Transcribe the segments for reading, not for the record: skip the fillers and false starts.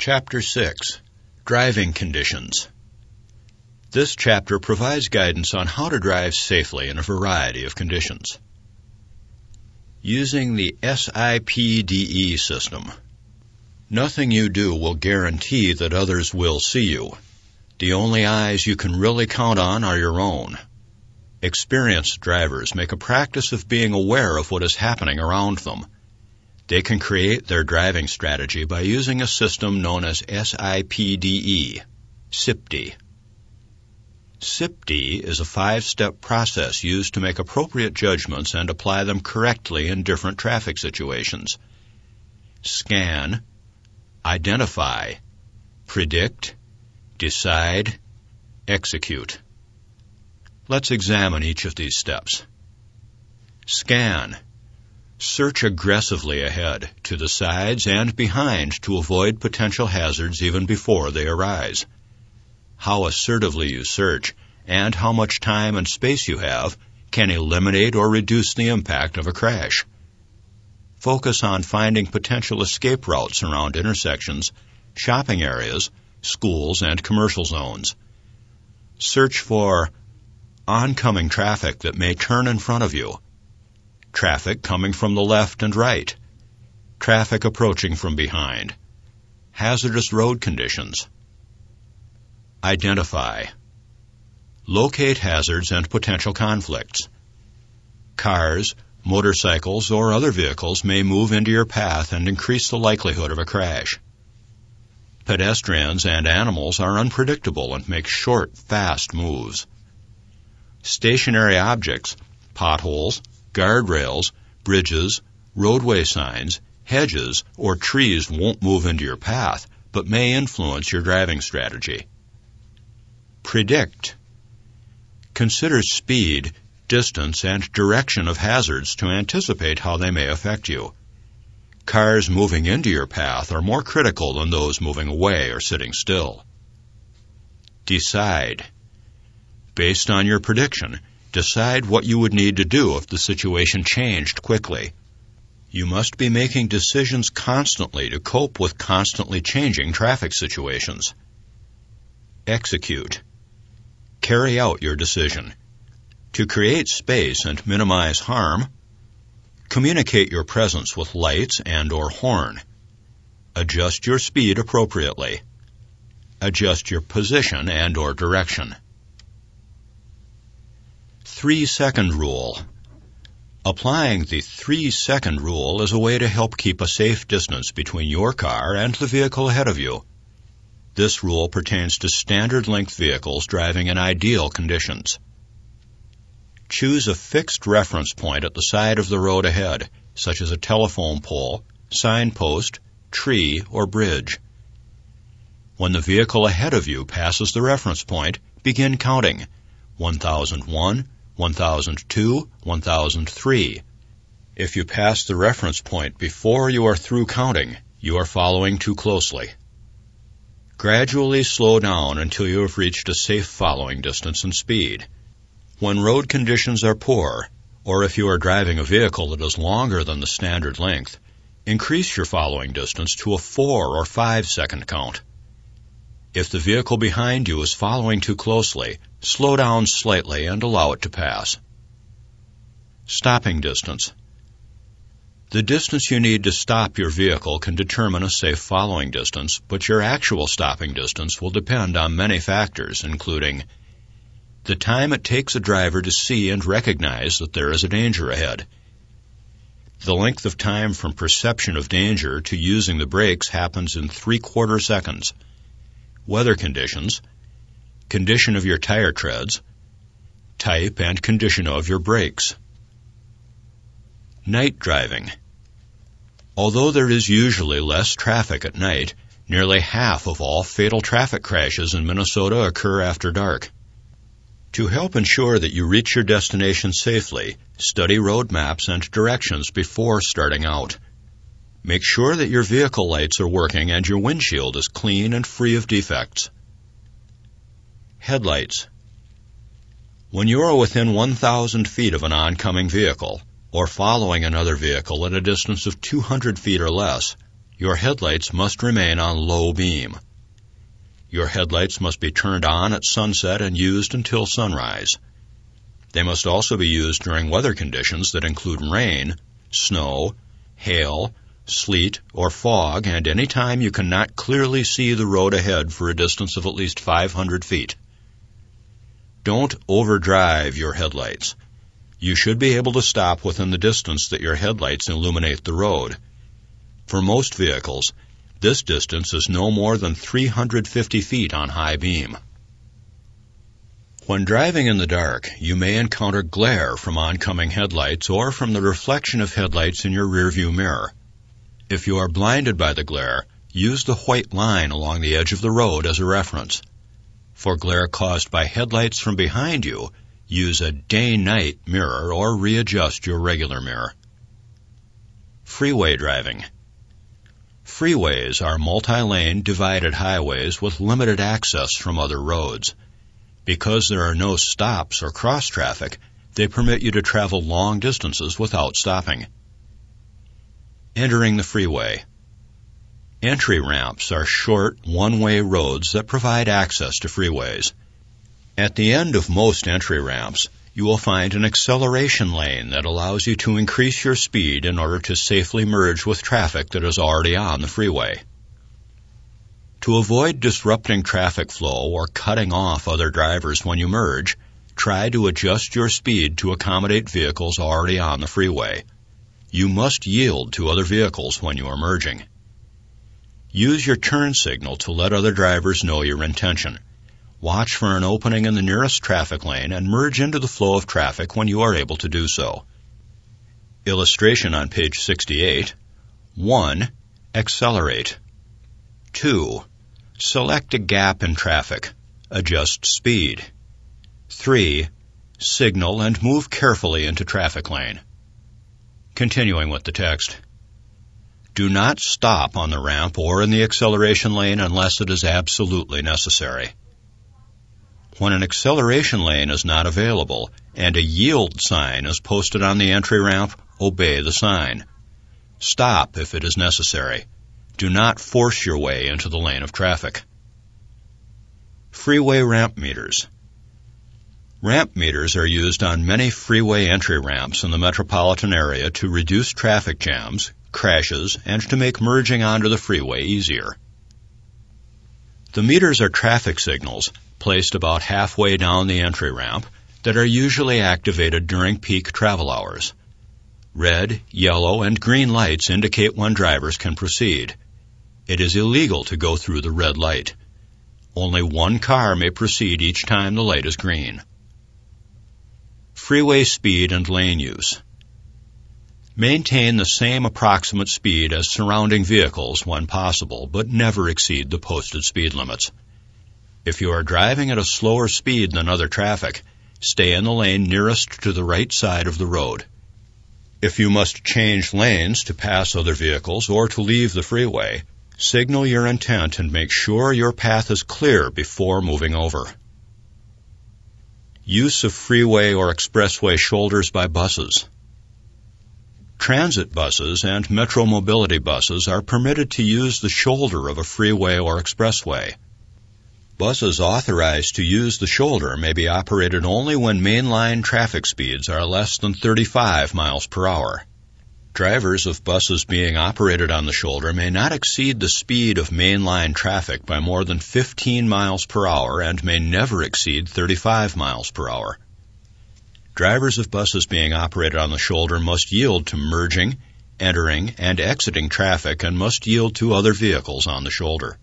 Chapter 6. Driving Conditions. This chapter provides guidance on how to drive safely in a variety of conditions. Using the SIPDE system. Nothing you do will guarantee that others will see you. The only eyes you can really count on are your own. Experienced drivers make a practice of being aware of what is happening around them. They can create their driving strategy by using a system known as SIPDE, SIPDE. SIPDE is a 5-step process used to make appropriate judgments and apply them correctly in different traffic situations. Scan, identify, predict, decide, execute. Let's examine each of these steps. Scan. Search aggressively ahead, to the sides, and behind to avoid potential hazards even before they arise. How assertively you search, and how much time and space you have, can eliminate or reduce the impact of a crash. Focus on finding potential escape routes around intersections, shopping areas, schools, and commercial zones. Search for oncoming traffic that may turn in front of you, traffic coming from the left and right, traffic approaching from behind, hazardous road conditions. Identify. Locate hazards and potential conflicts. Cars, motorcycles, or other vehicles may move into your path and increase the likelihood of a crash. Pedestrians and animals are unpredictable and make short, fast moves. Stationary objects, potholes, guardrails, bridges, roadway signs, hedges, or trees won't move into your path, but may influence your driving strategy. Predict. Consider speed, distance, and direction of hazards to anticipate how they may affect you. Cars moving into your path are more critical than those moving away or sitting still. Decide. Based on your prediction, decide what you would need to do if the situation changed quickly. You must be making decisions constantly to cope with constantly changing traffic situations. Execute. Carry out your decision. To create space and minimize harm, communicate your presence with lights and/or horn. Adjust your speed appropriately. Adjust your position and/or direction. 3-second rule. Applying the 3-second rule is a way to help keep a safe distance between your car and the vehicle ahead of you. This rule pertains to standard-length vehicles driving in ideal conditions. Choose a fixed reference point at the side of the road ahead, such as a telephone pole, signpost, tree, or bridge. When the vehicle ahead of you passes the reference point, begin counting 1001, 1002, 1003. If you pass the reference point before you are through counting, you are following too closely. Gradually slow down until you have reached a safe following distance and speed. When road conditions are poor, or if you are driving a vehicle that is longer than the standard length, increase your following distance to a 4 or 5-second count. If the vehicle behind you is following too closely, slow down slightly and allow it to pass. Stopping distance. The distance you need to stop your vehicle can determine a safe following distance, but your actual stopping distance will depend on many factors, including the time it takes a driver to see and recognize that there is a danger ahead. The length of time from perception of danger to using the brakes happens in 3/4 seconds. Weather conditions, condition of your tire treads, type and condition of your brakes. Night driving. Although there is usually less traffic at night, nearly half of all fatal traffic crashes in Minnesota occur after dark. To help ensure that you reach your destination safely, study road maps and directions before starting out. Make sure that your vehicle lights are working and your windshield is clean and free of defects. Headlights. When you are within 1,000 feet of an oncoming vehicle, or following another vehicle at a distance of 200 feet or less, your headlights must remain on low beam. Your headlights must be turned on at sunset and used until sunrise. They must also be used during weather conditions that include rain, snow, hail, sleet, or fog, and any time you cannot clearly see the road ahead for a distance of at least 500 feet. Don't overdrive your headlights. You should be able to stop within the distance that your headlights illuminate the road. For most vehicles, this distance is no more than 350 feet on high beam. When driving in the dark, you may encounter glare from oncoming headlights or from the reflection of headlights in your rearview mirror. If you are blinded by the glare, use the white line along the edge of the road as a reference. For glare caused by headlights from behind you, use a day-night mirror or readjust your regular mirror. Freeway driving. Freeways are multi-lane divided highways with limited access from other roads. Because there are no stops or cross traffic, they permit you to travel long distances without stopping. Entering the freeway. Entry ramps are short, one-way roads that provide access to freeways. At the end of most entry ramps, you will find an acceleration lane that allows you to increase your speed in order to safely merge with traffic that is already on the freeway. To avoid disrupting traffic flow or cutting off other drivers when you merge, try to adjust your speed to accommodate vehicles already on the freeway. You must yield to other vehicles when you are merging. Use your turn signal to let other drivers know your intention. Watch for an opening in the nearest traffic lane and merge into the flow of traffic when you are able to do so. Illustration on page 68. 1. Accelerate. 2. Select a gap in traffic. Adjust speed. 3. Signal and move carefully into traffic lane. Continuing with the text. Do not stop on the ramp or in the acceleration lane unless it is absolutely necessary. When an acceleration lane is not available and a yield sign is posted on the entry ramp, obey the sign. Stop if it is necessary. Do not force your way into the lane of traffic. Freeway ramp meters. Ramp meters are used on many freeway entry ramps in the metropolitan area to reduce traffic jams, crashes, and to make merging onto the freeway easier. The meters are traffic signals placed about halfway down the entry ramp that are usually activated during peak travel hours. Red, yellow, and green lights indicate when drivers can proceed. It is illegal to go through the red light. Only one car may proceed each time the light is green. Freeway speed and lane use. Maintain the same approximate speed as surrounding vehicles when possible, but never exceed the posted speed limits. If you are driving at a slower speed than other traffic, stay in the lane nearest to the right side of the road. If you must change lanes to pass other vehicles or to leave the freeway, signal your intent and make sure your path is clear before moving over. Use of freeway or expressway shoulders by buses. Transit buses and metro mobility buses are permitted to use the shoulder of a freeway or expressway. Buses authorized to use the shoulder may be operated only when mainline traffic speeds are less than 35 miles per hour. Drivers of buses being operated on the shoulder may not exceed the speed of mainline traffic by more than 15 miles per hour and may never exceed 35 miles per hour. Drivers of buses being operated on the shoulder must yield to merging, entering, and exiting traffic and must yield to other vehicles on the shoulder.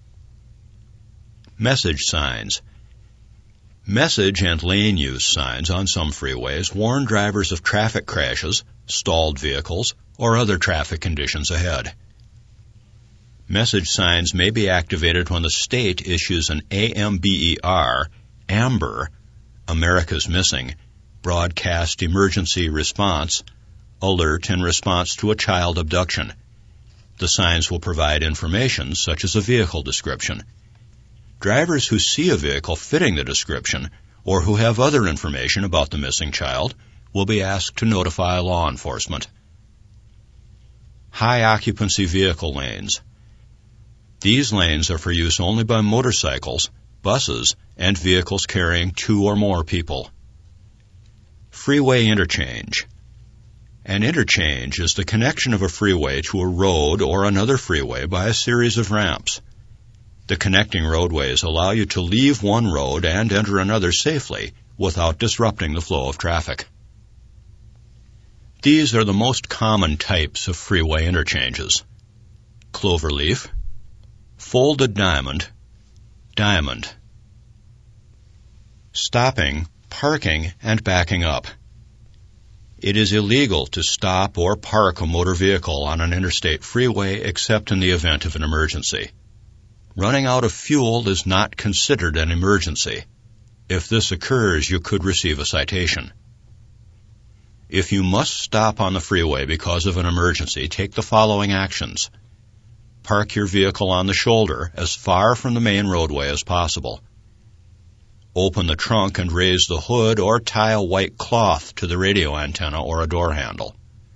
Message signs. Message and lane use signs on some freeways warn drivers of traffic crashes, stalled vehicles, or other traffic conditions ahead. Message signs may be activated when the state issues an AMBER, AMBER, America's Missing, Broadcast Emergency Response, alert in response to a child abduction. The signs will provide information such as a vehicle description. Drivers who see a vehicle fitting the description or who have other information about the missing child will be asked to notify law enforcement. high-occupancy vehicle lanes. These lanes are for use only by motorcycles, buses, and vehicles carrying 2 or more people. Freeway interchange. An interchange is the connection of a freeway to a road or another freeway by a series of ramps. The connecting roadways allow you to leave one road and enter another safely without disrupting the flow of traffic. These are the most common types of freeway interchanges: cloverleaf, folded diamond, diamond. Stopping, parking, and backing up. It is illegal to stop or park a motor vehicle on an interstate freeway except in the event of an emergency. Running out of fuel is not considered an emergency. If this occurs, you could receive a citation. If you must stop on the freeway because of an emergency, take the following actions. Park your vehicle on the shoulder as far from the main roadway as possible. Open the trunk and raise the hood or tie a white cloth to the radio antenna or a door handle.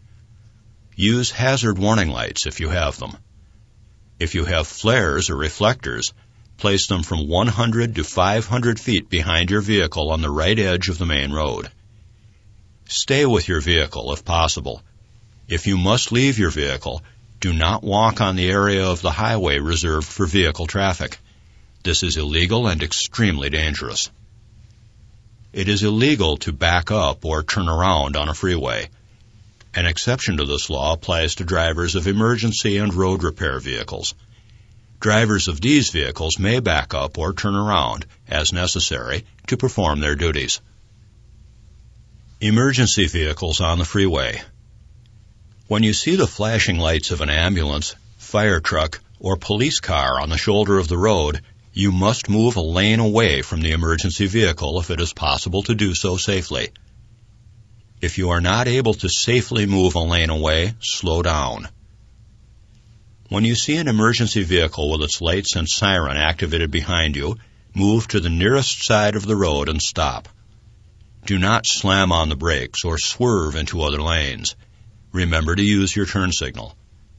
Use hazard warning lights if you have them. If you have flares or reflectors, place them from 100 to 500 feet behind your vehicle on the right edge of the main road. Stay with your vehicle if possible. If you must leave your vehicle, do not walk on the area of the highway reserved for vehicle traffic. This is illegal and extremely dangerous. It is illegal to back up or turn around on a freeway. An exception to this law applies to drivers of emergency and road repair vehicles. Drivers of these vehicles may back up or turn around, as necessary, to perform their duties. Emergency vehicles on the freeway. When you see the flashing lights of an ambulance, fire truck, or police car on the shoulder of the road, you must move a lane away from the emergency vehicle if it is possible to do so safely. If you are not able to safely move a lane away, slow down. When you see an emergency vehicle with its lights and siren activated behind you, move to the nearest side of the road and stop. Do not slam on the brakes or swerve into other lanes. Remember to use your turn signal.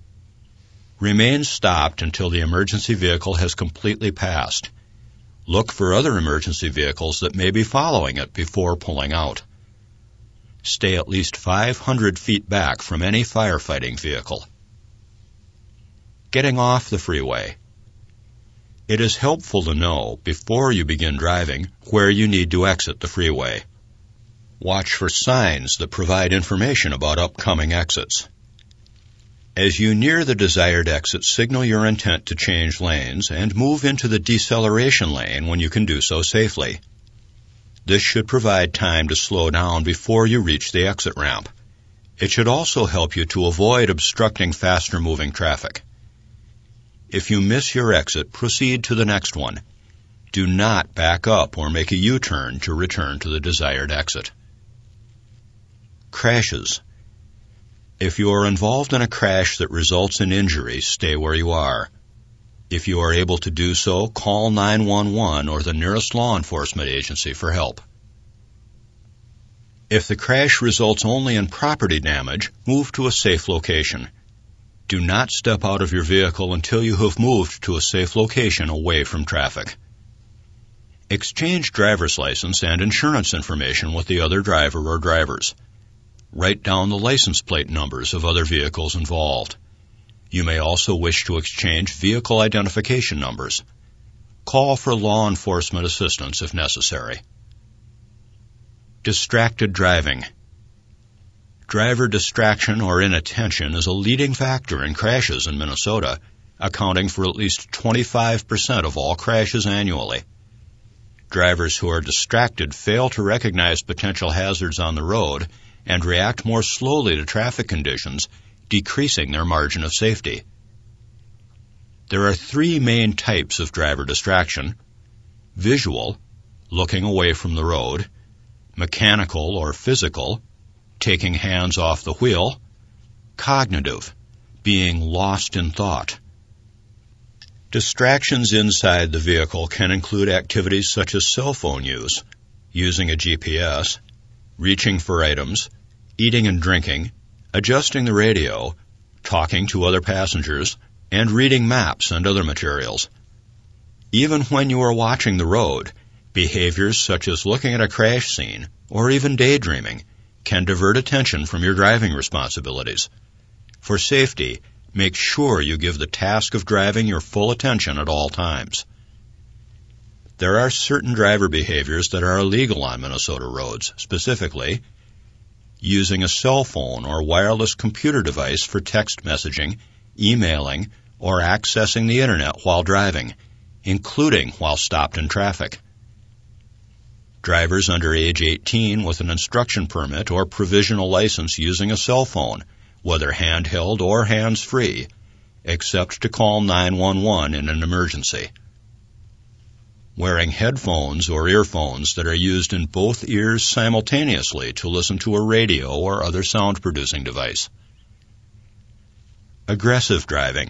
Remain stopped until the emergency vehicle has completely passed. Look for other emergency vehicles that may be following it before pulling out. Stay at least 500 feet back from any firefighting vehicle. Getting off the freeway. It is helpful to know, before you begin driving, where you need to exit the freeway. Watch for signs that provide information about upcoming exits. As you near the desired exit, signal your intent to change lanes and move into the deceleration lane when you can do so safely. This should provide time to slow down before you reach the exit ramp. It should also help you to avoid obstructing faster-moving traffic. If you miss your exit, proceed to the next one. Do not back up or make a U-turn to return to the desired exit. Crashes. If you are involved in a crash that results in injury, stay where you are. If you are able to do so, call 911 or the nearest law enforcement agency for help. If the crash results only in property damage, move to a safe location. Do not step out of your vehicle until you have moved to a safe location away from traffic. Exchange driver's license and insurance information with the other driver or drivers. Write down the license plate numbers of other vehicles involved. You may also wish to exchange vehicle identification numbers. Call for law enforcement assistance if necessary. Distracted driving. Driver distraction or inattention is a leading factor in crashes in Minnesota, accounting for at least 25% of all crashes annually. Drivers who are distracted fail to recognize potential hazards on the road and react more slowly to traffic conditions, decreasing their margin of safety. There are 3 main types of driver distraction: visual, looking away from the road; mechanical or physical, taking hands off the wheel; cognitive, being lost in thought. Distractions inside the vehicle can include activities such as cell phone use, using a GPS, reaching for items, eating and drinking, adjusting the radio, talking to other passengers, and reading maps and other materials. Even when you are watching the road, behaviors such as looking at a crash scene or even daydreaming can divert attention from your driving responsibilities. For safety, make sure you give the task of driving your full attention at all times. There are certain driver behaviors that are illegal on Minnesota roads, specifically using a cell phone or wireless computer device for text messaging, emailing, or accessing the internet while driving, including while stopped in traffic. Drivers under age 18 with an instruction permit or provisional license using a cell phone, whether handheld or hands-free, except to call 911 in an emergency. Wearing headphones or earphones that are used in both ears simultaneously to listen to a radio or other sound-producing device. Aggressive driving.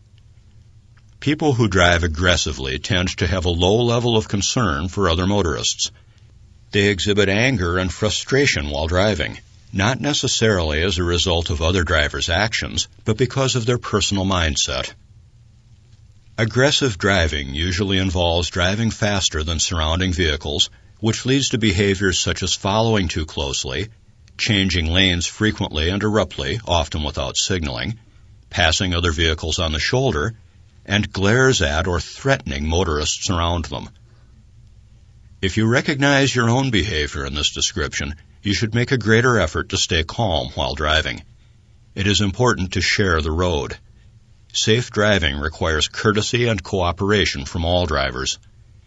People who drive aggressively tend to have a low level of concern for other motorists. They exhibit anger and frustration while driving, not necessarily as a result of other drivers' actions, but because of their personal mindset. Aggressive driving usually involves driving faster than surrounding vehicles, which leads to behaviors such as following too closely, changing lanes frequently and abruptly, often without signaling, passing other vehicles on the shoulder, and glares at or threatening motorists around them. If you recognize your own behavior in this description, you should make a greater effort to stay calm while driving. It is important to share the road. Safe driving requires courtesy and cooperation from all drivers.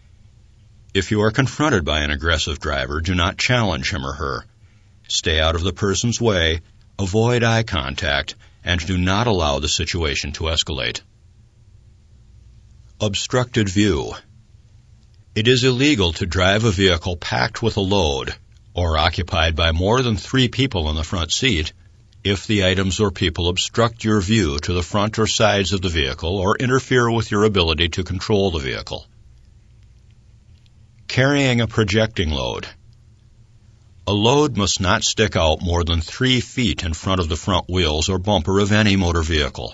If you are confronted by an aggressive driver, do not challenge him or her. Stay out of the person's way, avoid eye contact, and do not allow the situation to escalate. Obstructed view. It is illegal to drive a vehicle packed with a load or occupied by more than 3 people in the front seat if the items or people obstruct your view to the front or sides of the vehicle or interfere with your ability to control the vehicle. Carrying a projecting load. A load must not stick out more than 3 feet in front of the front wheels or bumper of any motor vehicle.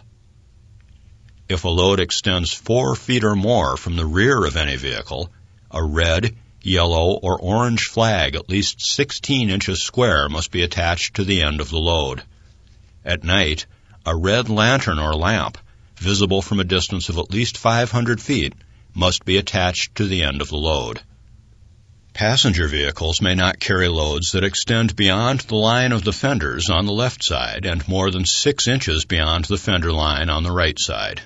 If a load extends 4 feet or more from the rear of any vehicle, a red, yellow, or orange flag at least 16 inches square must be attached to the end of the load. At night, a red lantern or lamp, visible from a distance of at least 500 feet, must be attached to the end of the load. Passenger vehicles may not carry loads that extend beyond the line of the fenders on the left side and more than 6 inches beyond the fender line on the right side.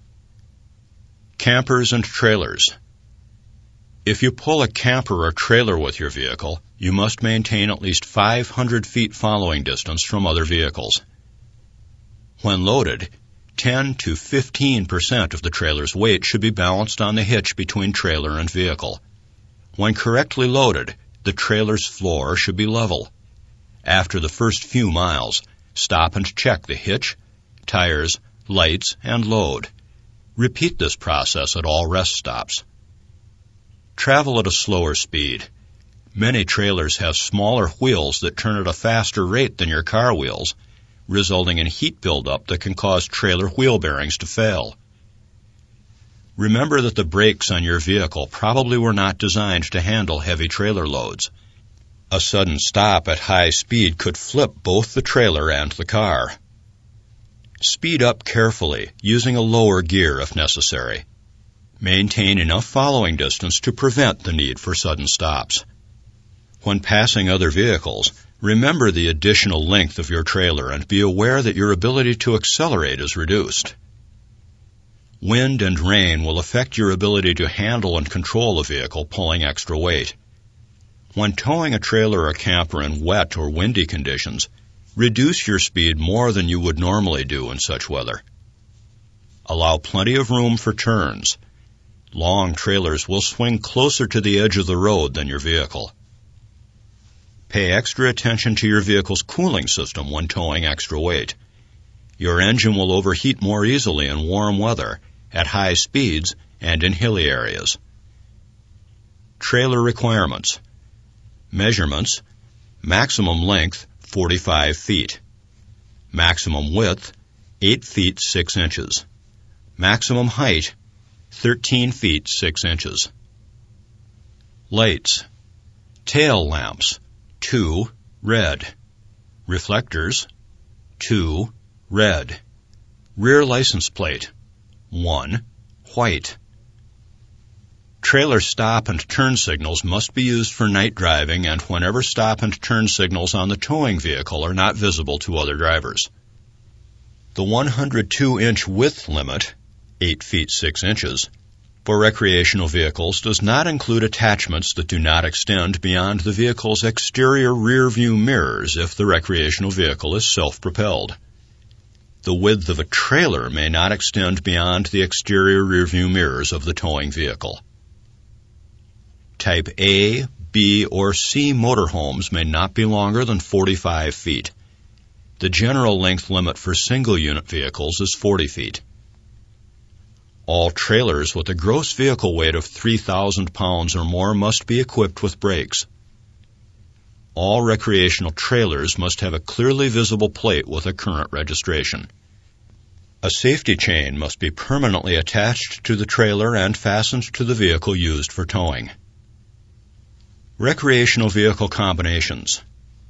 Campers and trailers. If you pull a camper or trailer with your vehicle, you must maintain at least 500 feet following distance from other vehicles. When loaded, 10 to 15% of the trailer's weight should be balanced on the hitch between trailer and vehicle. When correctly loaded, the trailer's floor should be level. After the first few miles, stop and check the hitch, tires, lights, and load. Repeat this process at all rest stops. Travel at a slower speed. Many trailers have smaller wheels that turn at a faster rate than your car wheels, resulting in heat buildup that can cause trailer wheel bearings to fail. Remember that the brakes on your vehicle probably were not designed to handle heavy trailer loads. A sudden stop at high speed could flip both the trailer and the car. Speed up carefully, using a lower gear if necessary. Maintain enough following distance to prevent the need for sudden stops. When passing other vehicles, remember the additional length of your trailer and be aware that your ability to accelerate is reduced. Wind and rain will affect your ability to handle and control a vehicle pulling extra weight. When towing a trailer or camper in wet or windy conditions, reduce your speed more than you would normally do in such weather. Allow plenty of room for turns. Long trailers will swing closer to the edge of the road than your vehicle. Pay extra attention to your vehicle's cooling system when towing extra weight. Your engine will overheat more easily in warm weather, at high speeds, and in hilly areas. Trailer requirements. Measurements: maximum length 45 feet. Maximum width 8 feet 6 inches. Maximum height, 13 feet 6 inches. Lights. Tail lamps, 2, red. Reflectors, 2, red. Rear license plate, 1, white. Trailer stop and turn signals must be used for night driving and whenever stop and turn signals on the towing vehicle are not visible to other drivers. The 102-inch width limit, 8 feet 6 inches, for recreational vehicles does not include attachments that do not extend beyond the vehicle's exterior rear-view mirrors if the recreational vehicle is self-propelled. The width of a trailer may not extend beyond the exterior rear-view mirrors of the towing vehicle. Type A, B, or C motorhomes may not be longer than 45 feet. The general length limit for single-unit vehicles is 40 feet. All trailers with a gross vehicle weight of 3,000 pounds or more must be equipped with brakes. All recreational trailers must have a clearly visible plate with a current registration. A safety chain must be permanently attached to the trailer and fastened to the vehicle used for towing. Recreational vehicle combinations.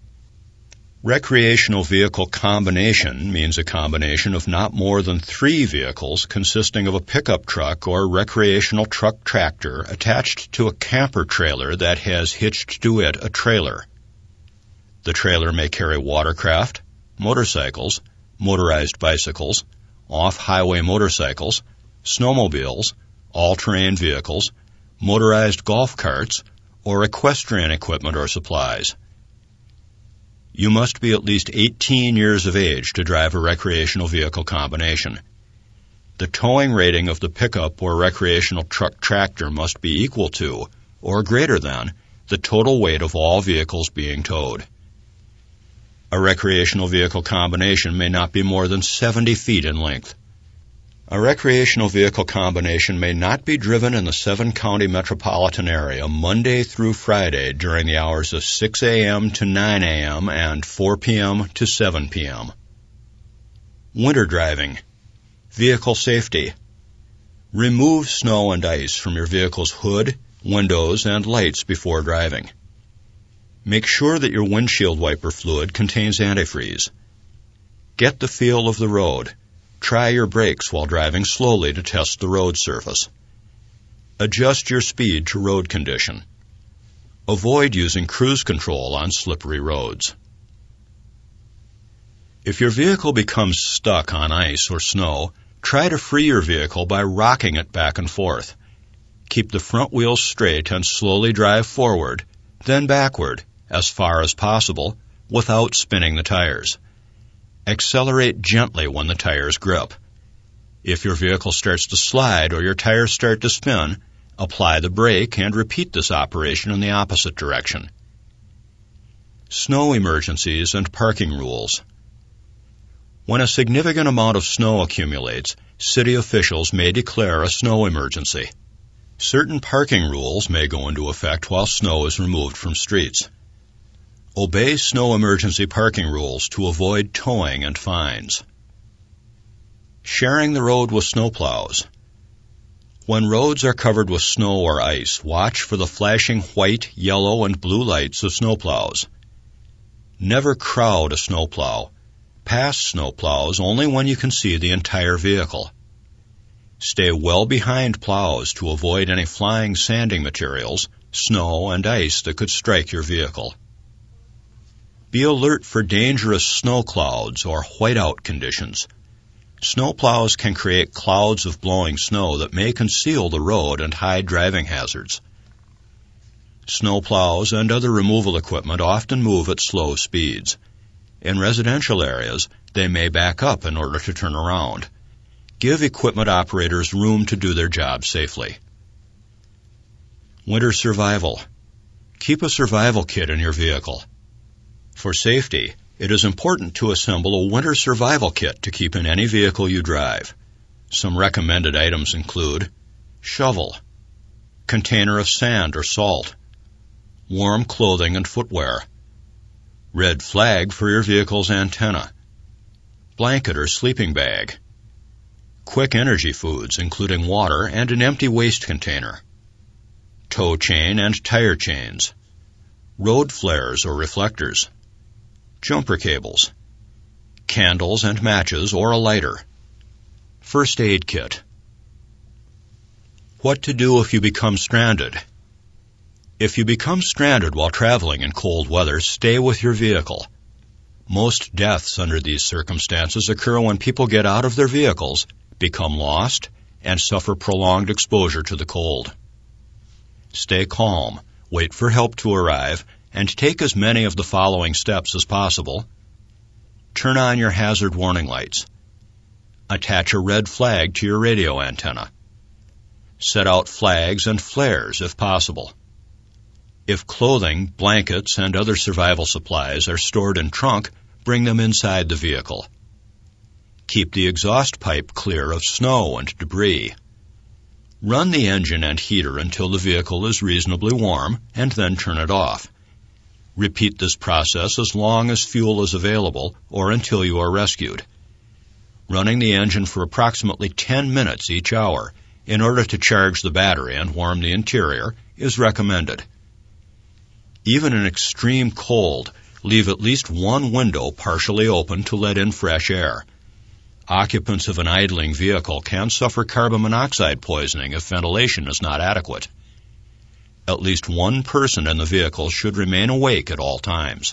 Recreational vehicle combination means a combination of not more than 3 vehicles consisting of a pickup truck or recreational truck tractor attached to a camper trailer that has hitched to it a trailer. The trailer may carry watercraft, motorcycles, motorized bicycles, off-highway motorcycles, snowmobiles, all-terrain vehicles, motorized golf carts, or equestrian equipment or supplies. You must be at least 18 years of age to drive a recreational vehicle combination. The towing rating of the pickup or recreational truck tractor must be equal to, or greater than, the total weight of all vehicles being towed. A recreational vehicle combination may not be more than 70 feet in length. A recreational vehicle combination may not be driven in the 7-county metropolitan area Monday through Friday during the hours of 6 a.m. to 9 a.m. and 4 p.m. to 7 p.m. Winter driving. Vehicle safety. Remove snow and ice from your vehicle's hood, windows, and lights before driving. Make sure that your windshield wiper fluid contains antifreeze. Get the feel of the road. Try your brakes while driving slowly to test the road surface. Adjust your speed to road condition. Avoid using cruise control on slippery roads. If your vehicle becomes stuck on ice or snow, try to free your vehicle by rocking it back and forth. Keep the front wheels straight and slowly drive forward, then backward, as far as possible, without spinning the tires. Accelerate gently when the tires grip. If your vehicle starts to slide or your tires start to spin, apply the brake and repeat this operation in the opposite direction. Snow emergencies and parking rules. When a significant amount of snow accumulates, city officials may declare a snow emergency. Certain parking rules may go into effect while snow is removed from streets. Obey snow emergency parking rules to avoid towing and fines. Sharing the road with snowplows. When roads are covered with snow or ice, watch for the flashing white, yellow, and blue lights of snowplows. Never crowd a snowplow. Pass snowplows only when you can see the entire vehicle. Stay well behind plows to avoid any flying sanding materials, snow, and ice that could strike your vehicle. Be alert for dangerous snow clouds or whiteout conditions. Snowplows can create clouds of blowing snow that may conceal the road and hide driving hazards. Snowplows and other removal equipment often move at slow speeds. In residential areas, they may back up in order to turn around. Give equipment operators room to do their job safely. Winter survival. Keep a survival kit in your vehicle. For safety, it is important to assemble a winter survival kit to keep in any vehicle you drive. Some recommended items include shovel, container of sand or salt, warm clothing and footwear, red flag for your vehicle's antenna, blanket or sleeping bag, quick energy foods including water and an empty waste container, tow chain and tire chains, road flares or reflectors, jumper cables, candles and matches or a lighter, first aid kit. What to do if you become stranded? If you become stranded while traveling in cold weather, stay with your vehicle. Most deaths under these circumstances occur when people get out of their vehicles, become lost, and suffer prolonged exposure to the cold. Stay calm, wait for help to arrive, and take as many of the following steps as possible. Turn on your hazard warning lights. Attach a red flag to your radio antenna. Set out flags and flares if possible. If clothing, blankets, and other survival supplies are stored in trunk, bring them inside the vehicle. Keep the exhaust pipe clear of snow and debris. Run the engine and heater until the vehicle is reasonably warm, and then turn it off. Repeat this process as long as fuel is available or until you are rescued. Running the engine for approximately 10 minutes each hour in order to charge the battery and warm the interior is recommended. Even in extreme cold, leave at least one window partially open to let in fresh air. Occupants of an idling vehicle can suffer carbon monoxide poisoning if ventilation is not adequate. At least one person in the vehicle should remain awake at all times.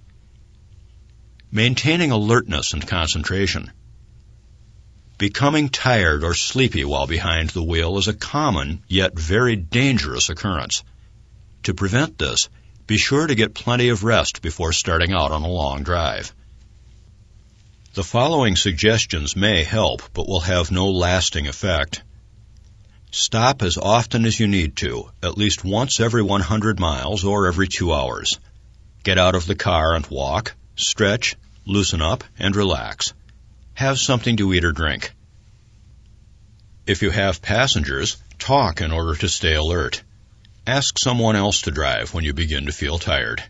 Maintaining alertness and concentration. Becoming tired or sleepy while behind the wheel is a common yet very dangerous occurrence. To prevent this, be sure to get plenty of rest before starting out on a long drive. The following suggestions may help, but will have no lasting effect. Stop as often as you need to, at least once every 100 miles or every 2 hours. Get out of the car and walk, stretch, loosen up, and relax. Have something to eat or drink. If you have passengers, talk in order to stay alert. Ask someone else to drive when you begin to feel tired.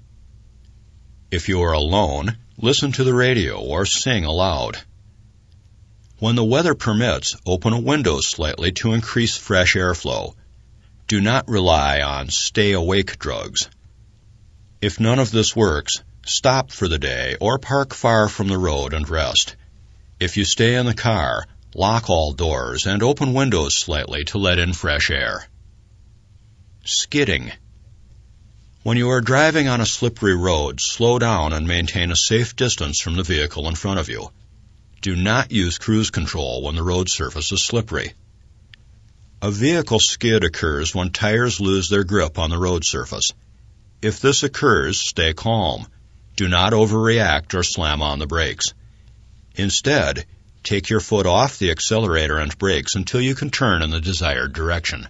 If you are alone, listen to the radio or sing aloud. When the weather permits, open a window slightly to increase fresh airflow. Do not rely on stay-awake drugs. If none of this works, stop for the day or park far from the road and rest. If you stay in the car, lock all doors and open windows slightly to let in fresh air. Skidding. When you are driving on a slippery road, slow down and maintain a safe distance from the vehicle in front of you. Do not use cruise control when the road surface is slippery. A vehicle skid occurs when tires lose their grip on the road surface. If this occurs, stay calm. Do not overreact or slam on the brakes. Instead, take your foot off the accelerator and brakes until you can turn in the desired direction.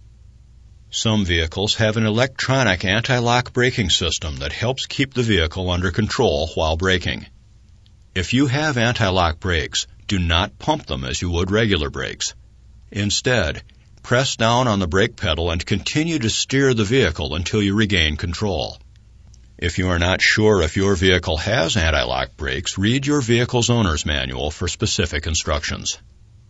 Some vehicles have an electronic anti-lock braking system that helps keep the vehicle under control while braking. If you have anti-lock brakes, do not pump them as you would regular brakes. Instead, press down on the brake pedal and continue to steer the vehicle until you regain control. If you are not sure if your vehicle has anti-lock brakes, read your vehicle's owner's manual for specific instructions.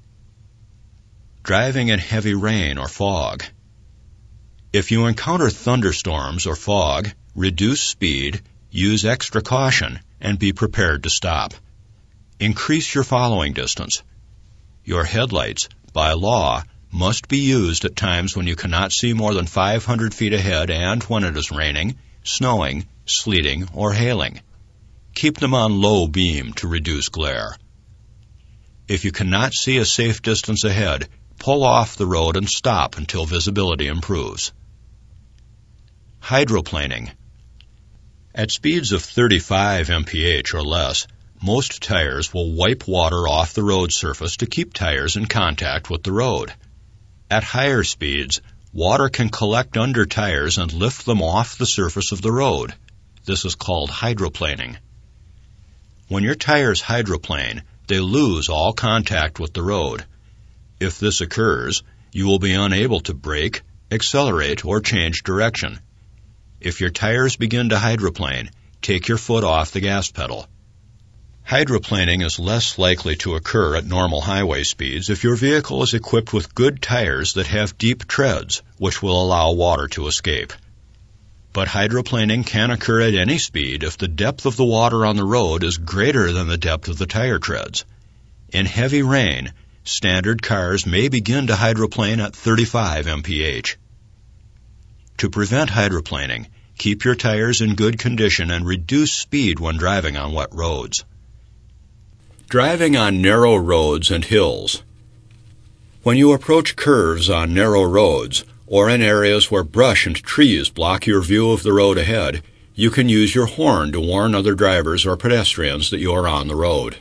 Driving in heavy rain or fog. If you encounter thunderstorms or fog, reduce speed, use extra caution, and be prepared to stop. Increase your following distance. Your headlights, by law, must be used at times when you cannot see more than 500 feet ahead and when it is raining, snowing, sleeting, or hailing. Keep them on low beam to reduce glare. If you cannot see a safe distance ahead, pull off the road and stop until visibility improves. Hydroplaning. At speeds of 35 mph or less, most tires will wipe water off the road surface to keep tires in contact with the road. At higher speeds, water can collect under tires and lift them off the surface of the road. This is called hydroplaning. When your tires hydroplane, they lose all contact with the road. If this occurs, you will be unable to brake, accelerate, or change direction. If your tires begin to hydroplane, take your foot off the gas pedal. Hydroplaning is less likely to occur at normal highway speeds if your vehicle is equipped with good tires that have deep treads, which will allow water to escape. But hydroplaning can occur at any speed if the depth of the water on the road is greater than the depth of the tire treads. In heavy rain, standard cars may begin to hydroplane at 35 mph. To prevent hydroplaning, keep your tires in good condition and reduce speed when driving on wet roads. Driving on narrow roads and hills. When you approach curves on narrow roads, or in areas where brush and trees block your view of the road ahead, you can use your horn to warn other drivers or pedestrians that you are on the road.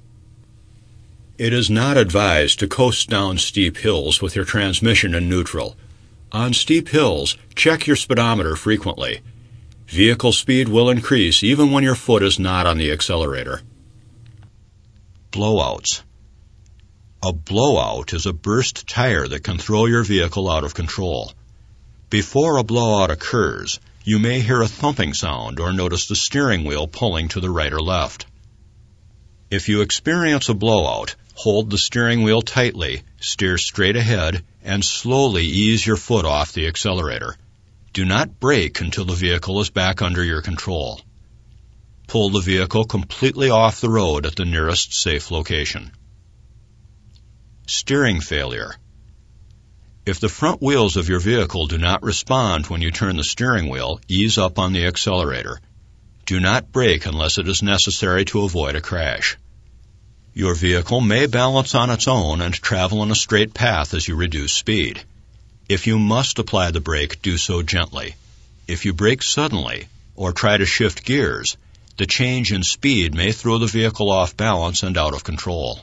It is not advised to coast down steep hills with your transmission in neutral. On steep hills, check your speedometer frequently. Vehicle speed will increase even when your foot is not on the accelerator. Blowouts. A blowout is a burst tire that can throw your vehicle out of control. Before a blowout occurs, you may hear a thumping sound or notice the steering wheel pulling to the right or left. If you experience a blowout, hold the steering wheel tightly, steer straight ahead, and slowly ease your foot off the accelerator. Do not brake until the vehicle is back under your control. Pull the vehicle completely off the road at the nearest safe location. Steering failure. If the front wheels of your vehicle do not respond when you turn the steering wheel, ease up on the accelerator. Do not brake unless it is necessary to avoid a crash. Your vehicle may balance on its own and travel in a straight path as you reduce speed. If you must apply the brake, do so gently. If you brake suddenly or try to shift gears, the change in speed may throw the vehicle off balance and out of control.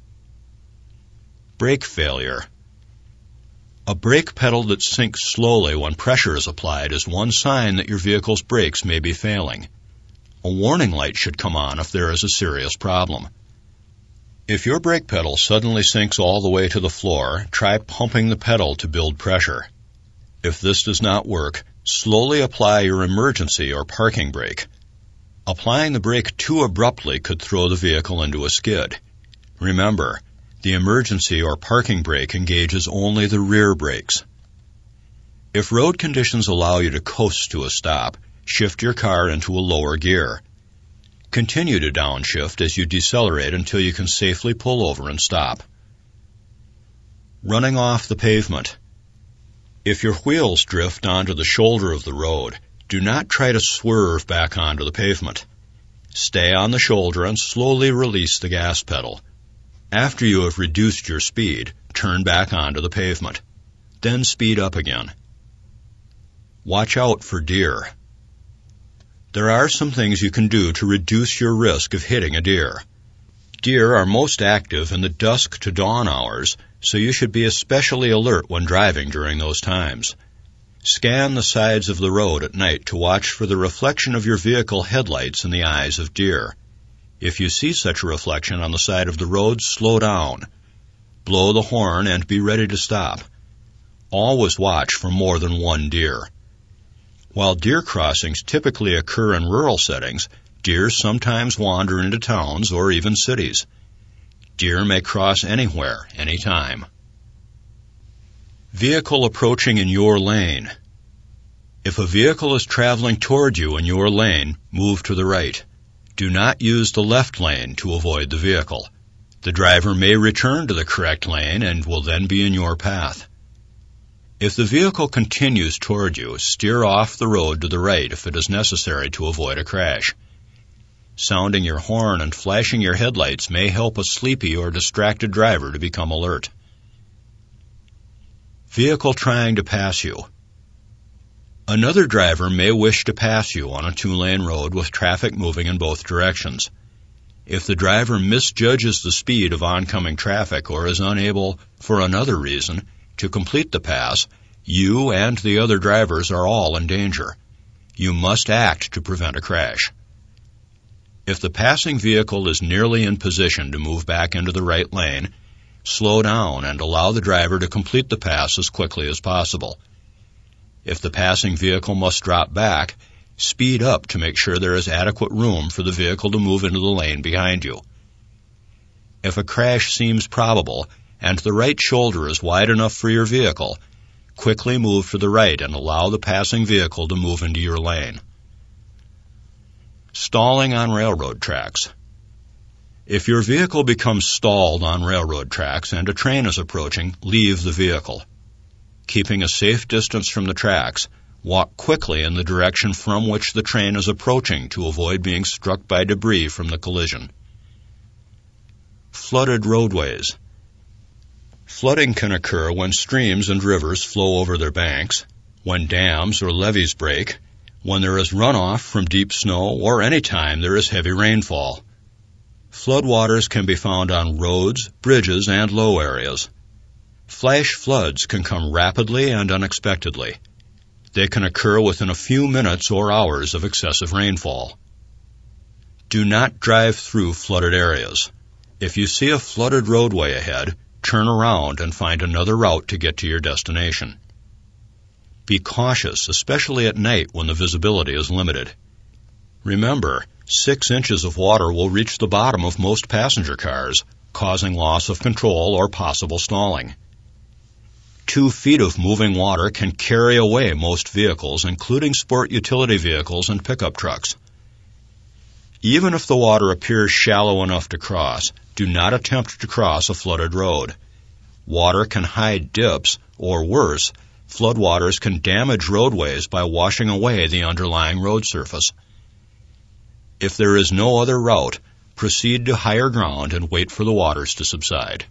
Brake failure. A brake pedal that sinks slowly when pressure is applied is one sign that your vehicle's brakes may be failing. A warning light should come on if there is a serious problem. If your brake pedal suddenly sinks all the way to the floor, try pumping the pedal to build pressure. If this does not work, slowly apply your emergency or parking brake. Applying the brake too abruptly could throw the vehicle into a skid. Remember, the emergency or parking brake engages only the rear brakes. If road conditions allow you to coast to a stop, shift your car into a lower gear. Continue to downshift as you decelerate until you can safely pull over and stop. Running off the pavement. If your wheels drift onto the shoulder of the road, do not try to swerve back onto the pavement. Stay on the shoulder and slowly release the gas pedal. After you have reduced your speed, turn back onto the pavement. Then speed up again. Watch out for deer. There are some things you can do to reduce your risk of hitting a deer. Deer are most active in the dusk to dawn hours, so you should be especially alert when driving during those times. Scan the sides of the road at night to watch for the reflection of your vehicle headlights in the eyes of deer. If you see such a reflection on the side of the road, slow down. Blow the horn and be ready to stop. Always watch for more than one deer. While deer crossings typically occur in rural settings, deer sometimes wander into towns or even cities. Deer may cross anywhere, anytime. Vehicle approaching in your lane. If a vehicle is traveling toward you in your lane, move to the right. Do not use the left lane to avoid the vehicle. The driver may return to the correct lane and will then be in your path. If the vehicle continues toward you, steer off the road to the right if it is necessary to avoid a crash. Sounding your horn and flashing your headlights may help a sleepy or distracted driver to become alert. Vehicle trying to pass you. Another driver may wish to pass you on a two-lane road with traffic moving in both directions. If the driver misjudges the speed of oncoming traffic or is unable, for another reason, to complete the pass, you and the other drivers are all in danger. You must act to prevent a crash. If the passing vehicle is nearly in position to move back into the right lane, slow down and allow the driver to complete the pass as quickly as possible. If the passing vehicle must drop back, Speed up to make sure there is adequate room for the vehicle to move into the lane behind you. If a crash seems probable and the right shoulder is wide enough for your vehicle, quickly move to the right and allow the passing vehicle to move into your lane. Stalling on railroad tracks. If your vehicle becomes stalled on railroad tracks and a train is approaching, leave the vehicle. Keeping a safe distance from the tracks, walk quickly in the direction from which the train is approaching to avoid being struck by debris from the collision. Flooded roadways. Flooding can occur when streams and rivers flow over their banks, when dams or levees break, when there is runoff from deep snow, or any time there is heavy rainfall. Floodwaters can be found on roads, bridges, and low areas. Flash floods can come rapidly and unexpectedly. They can occur within a few minutes or hours of excessive rainfall. Do not drive through flooded areas. If you see a flooded roadway ahead, turn around and find another route to get to your destination. Be cautious, especially at night when the visibility is limited. Remember, 6 inches of water will reach the bottom of most passenger cars, causing loss of control or possible stalling. 2 feet of moving water can carry away most vehicles, including sport utility vehicles and pickup trucks. Even if the water appears shallow enough to cross, do not attempt to cross a flooded road. Water can hide dips, or worse, floodwaters can damage roadways by washing away the underlying road surface. If there is no other route, proceed to higher ground and wait for the waters to subside.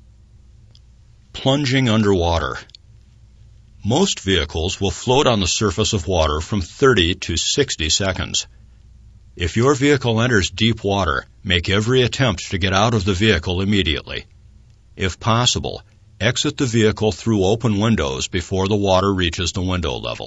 Plunging underwater. Most vehicles will float on the surface of water from 30 to 60 seconds. If your vehicle enters deep water, make every attempt to get out of the vehicle immediately. If possible, exit the vehicle through open windows before the water reaches the window level.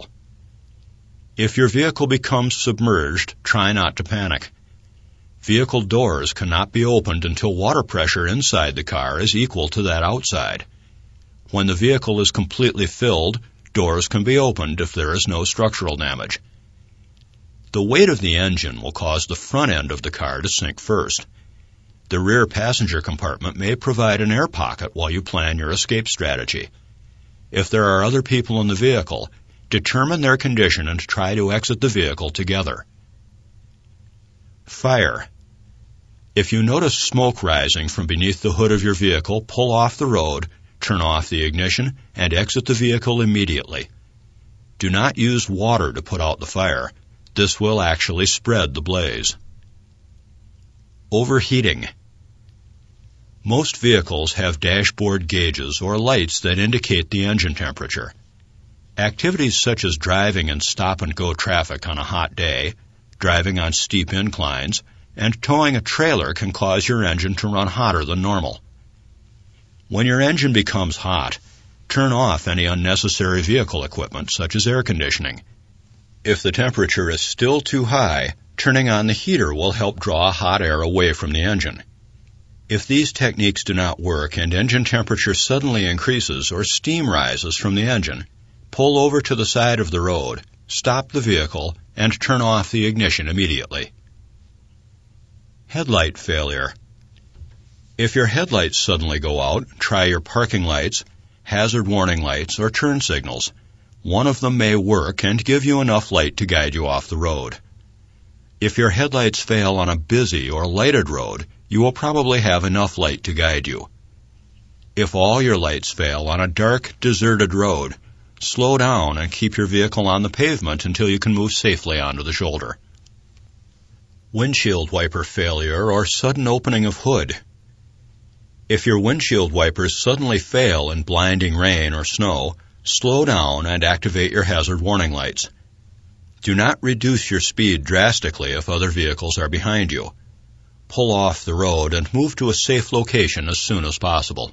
If your vehicle becomes submerged, try not to panic. Vehicle doors cannot be opened until water pressure inside the car is equal to that outside. When the vehicle is completely filled, doors can be opened if there is no structural damage. The weight of the engine will cause the front end of the car to sink first. The rear passenger compartment may provide an air pocket while you plan your escape strategy. If there are other people in the vehicle, determine their condition and try to exit the vehicle together. Fire. If you notice smoke rising from beneath the hood of your vehicle, pull off the road, turn off the ignition, and exit the vehicle immediately. Do not use water to put out the fire. This will actually spread the blaze. Overheating. Most vehicles have dashboard gauges or lights that indicate the engine temperature. Activities such as driving in stop-and-go traffic on a hot day, driving on steep inclines, and towing a trailer can cause your engine to run hotter than normal. When your engine becomes hot, turn off any unnecessary vehicle equipment such as air conditioning. If the temperature is still too high, turning on the heater will help draw hot air away from the engine. If these techniques do not work and engine temperature suddenly increases or steam rises from the engine, pull over to the side of the road, stop the vehicle, and turn off the ignition immediately. Headlight failure. If your headlights suddenly go out, try your parking lights, hazard warning lights, or turn signals. One of them may work and give you enough light to guide you off the road. If your headlights fail on a busy or lighted road, you will probably have enough light to guide you. If all your lights fail on a dark, deserted road, slow down and keep your vehicle on the pavement until you can move safely onto the shoulder. Windshield wiper failure or sudden opening of hood. If your windshield wipers suddenly fail in blinding rain or snow, slow down and activate your hazard warning lights. Do not reduce your speed drastically if other vehicles are behind you. Pull off the road and move to a safe location as soon as possible.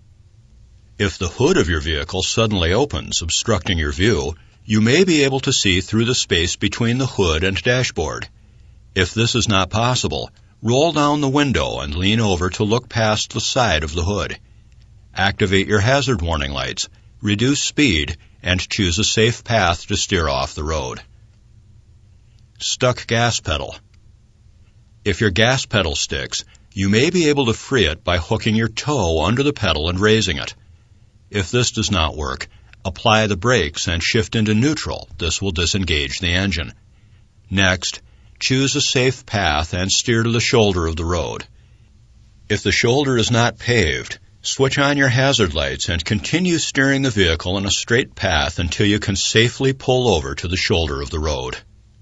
If the hood of your vehicle suddenly opens, obstructing your view, you may be able to see through the space between the hood and dashboard. If this is not possible, roll down the window and lean over to look past the side of the hood. Activate your hazard warning lights, reduce speed, and choose a safe path to steer off the road. Stuck gas pedal. If your gas pedal sticks, you may be able to free it by hooking your toe under the pedal and raising it. If this does not work, apply the brakes and shift into neutral. This will disengage the engine. Next, choose a safe path and steer to the shoulder of the road. If the shoulder is not paved, switch on your hazard lights and continue steering the vehicle in a straight path until you can safely pull over to the shoulder of the road.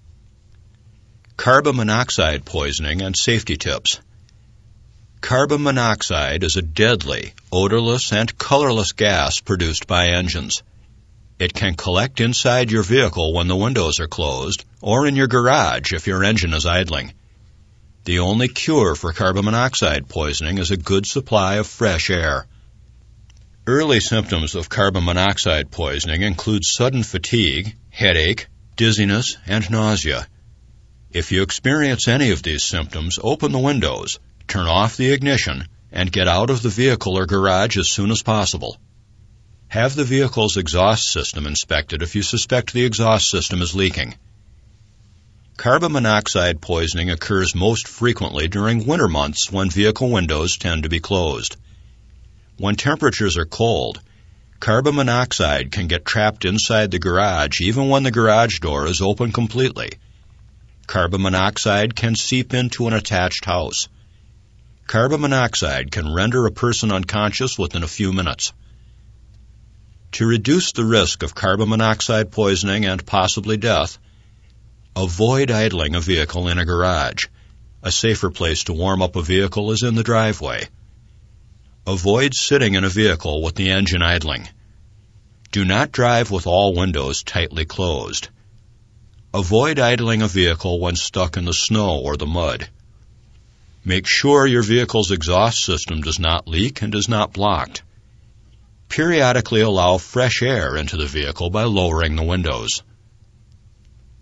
Carbon monoxide poisoning and safety tips. Carbon monoxide is a deadly, odorless, and colorless gas produced by engines. It can collect inside your vehicle when the windows are closed, or in your garage if your engine is idling. The only cure for carbon monoxide poisoning is a good supply of fresh air. Early symptoms of carbon monoxide poisoning include sudden fatigue, headache, dizziness, and nausea. If you experience any of these symptoms, open the windows, turn off the ignition, and get out of the vehicle or garage as soon as possible. Have the vehicle's exhaust system inspected if you suspect the exhaust system is leaking. Carbon monoxide poisoning occurs most frequently during winter months when vehicle windows tend to be closed. When temperatures are cold, carbon monoxide can get trapped inside the garage even when the garage door is open completely. Carbon monoxide can seep into an attached house. Carbon monoxide can render a person unconscious within a few minutes. To reduce the risk of carbon monoxide poisoning and possibly death, avoid idling a vehicle in a garage. A safer place to warm up a vehicle is in the driveway. Avoid sitting in a vehicle with the engine idling. Do not drive with all windows tightly closed. Avoid idling a vehicle when stuck in the snow or the mud. Make sure your vehicle's exhaust system does not leak and is not blocked. Periodically allow fresh air into the vehicle by lowering the windows.